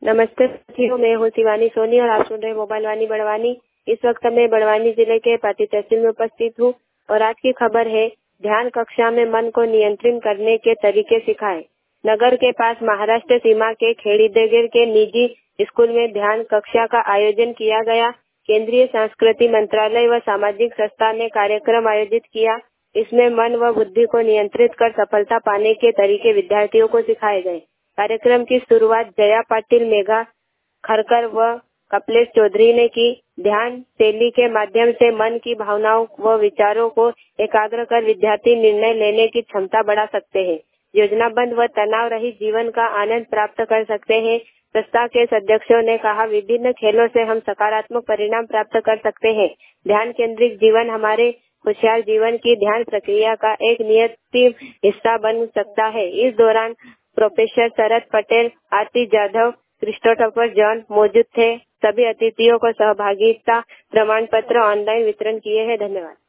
नमस्ते साथियों, मैं हूँ शिवानी सोनी और आप सुन रहे मोबाइल वाणी बड़वानी। इस वक्त मैं बड़वानी जिले के पाटी तहसील में उपस्थित हूँ और आज की खबर है ध्यान कक्षा में मन को नियंत्रित करने के तरीके सिखाए। नगर के पास महाराष्ट्र सीमा के खेड़ीदेगर के निजी स्कूल में ध्यान कक्षा का आयोजन किया गया। केंद्रीय संस्कृति मंत्रालय व सामाजिक संस्था ने कार्यक्रम आयोजित किया। इसमें मन व बुद्धि को नियंत्रित कर सफलता पाने के तरीके विद्यार्थियों को सिखाए गए। कार्यक्रम की शुरुआत जया पाटिल, मेघा खरकर व कपिलेश चौधरी ने की। ध्यान शैली के माध्यम से मन की भावनाओं व विचारों को एकाग्र कर विद्यार्थी निर्णय लेने की क्षमता बढ़ा सकते हैं, योजनाबद्ध व तनाव रहित जीवन का आनंद प्राप्त कर सकते हैं। संस्था के सदस्यों ने कहा, विभिन्न खेलों से हम सकारात्मक परिणाम प्राप्त कर सकते हैं। ध्यान केंद्रित जीवन हमारे खुशहाल जीवन की ध्यान प्रक्रिया का एक नियत हिस्सा बन सकता है। इस दौरान professor Sharad Patel, Aarti Jadhav, Christopher John मौजूद थे। सभी अतिथियों को सहभागिता प्रमाण पत्र ऑनलाइन वितरण किए हैं। धन्यवाद।